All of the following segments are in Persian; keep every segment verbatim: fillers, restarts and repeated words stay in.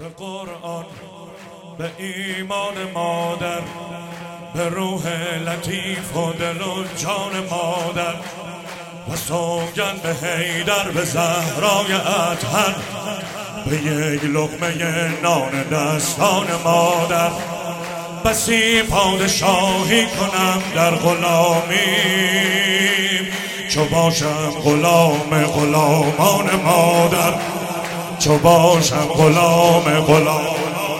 به قرآن، به ایمان مادر، به روح لطیف و دل و جان مادر، و سوگند به حیدر، به زهرای اطهر، به یک لقمه نان دستان مادر. بسی پادشاهی کنم در غلامی، چو باشم غلام غلامان مادر، چو باشم غلام غلامان.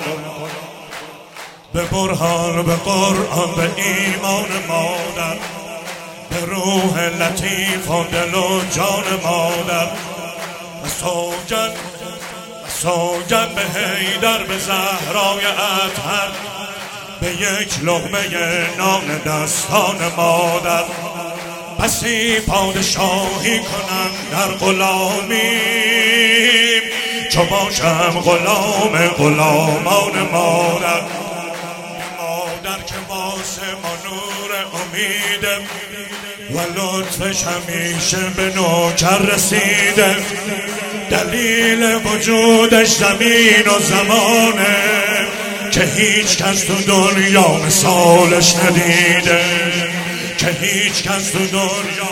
به برهان، به قرآن، به ایمان مادر، به روح لطیف و دل و جان مادر، و سوگند و سوگند به حیدر، به زهرای اطهر، به یک لقمه نان دستان مادر. بسی پادشاهی کنم در غلامی، چو باشم غلام غلامان مادر. مادر که واسه ما نور امیده، و لطفش همیشه به نوکر رسیده. دلیل وجودش زمین و زمانه، که هیچ کس تو دنیا مثالش ندیده، که هیچ کس تو دنیا.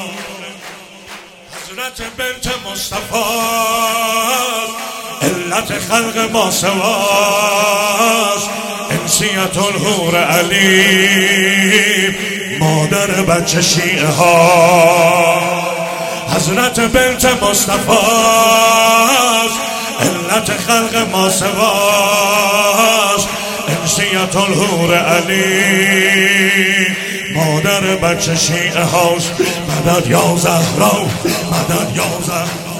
حضرت بنت مصطفی علت خلق ما سواست، انسیت الحور علی مادر بچه شیعه ها. حضرت بنت مصطفی علت خلق ما سواست، انسیت الحور علی مادر بچه شیعه هاست. مدد یا زهرا، مدد یا زهرا.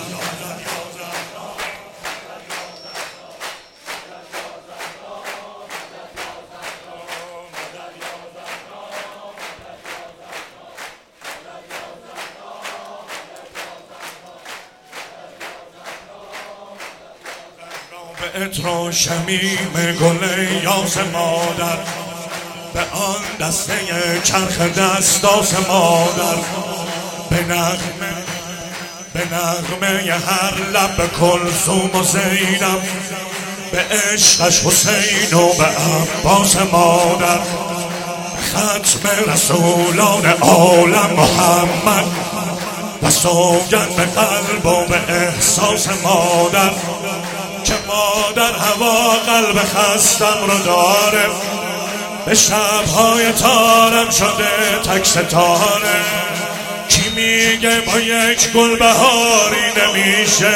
به عطر و شمیم گل یاس مادر، به آن دسته چرخ دستاس مادر، به نغمه به نغمه هر لب کلثوم و زینب، به عشقش حسین و به عباس مادر. ختم رسولان عالم محمد، و سوگند به قلب و به احساس مادر، که مادر هوا قلب خستم رو داره، به شبهای تارم شده تک ستاره. کی میگه با یک گل بهاری نمیشه،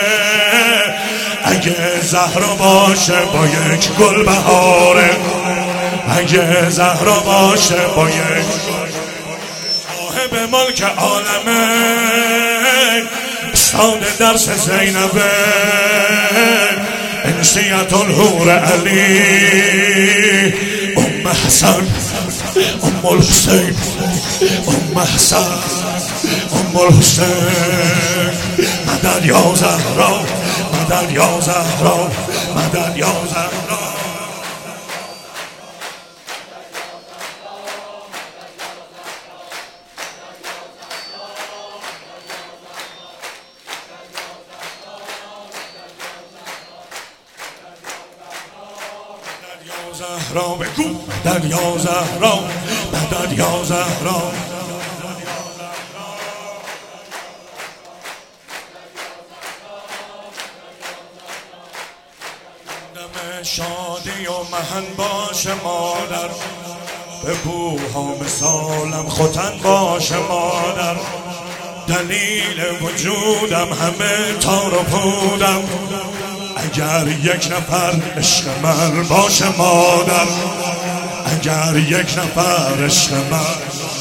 اگه زهرا باشه با یک گل بهاره، اگه زهرا باشه با یک. صاحب ملک عالمه، استاد درس زینبه، انسیت الحور علی ام حسن، ام الحسین، ام حسن، ام الحسین. مدد یا زهرا، مدد یا زهرا، مدد یا زهرا. زهرا بگو، مدد یا زهرا، مدد یا زهرا. دم شادی و مهن باش مادر، به بوها مثالم ختن باش مادر. دلیل وجودم همه تار و پودم، اگر یک نفر عشق من باشه مادر، اگر یک نفر عشق من.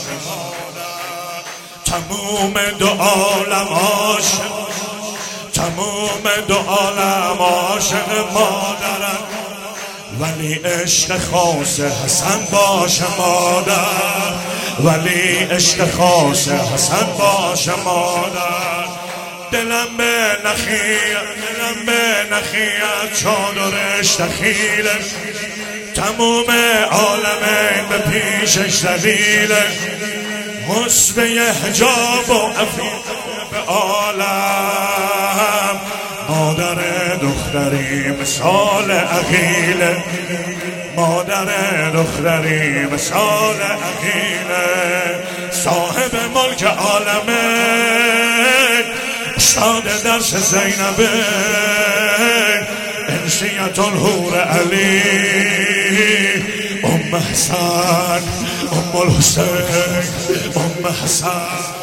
تموم دو عالم عاشق، تموم دو عالم عاشق مادرم، ولی عشق خاص حسن باشه مادر، ولی عشق خاص حسن باشه مادر. دلم به نخیت، دلم به نخیت، چادرش دخیله، تموم عالم به پیشش ذلیله. حسبه حجاب و عفیف به عالم، مادر دختری مثال عقیله، مادر دختری مثال عقیله، صاحب ملک عالمه، استاد درس زینبه، انسیت الحور علی، ام حسن، ام الحسین، ام حسن.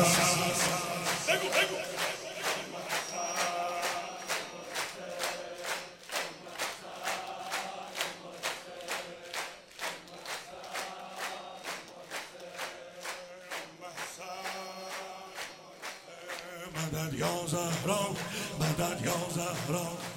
مدد یا زهرا، مدد یا زهرا.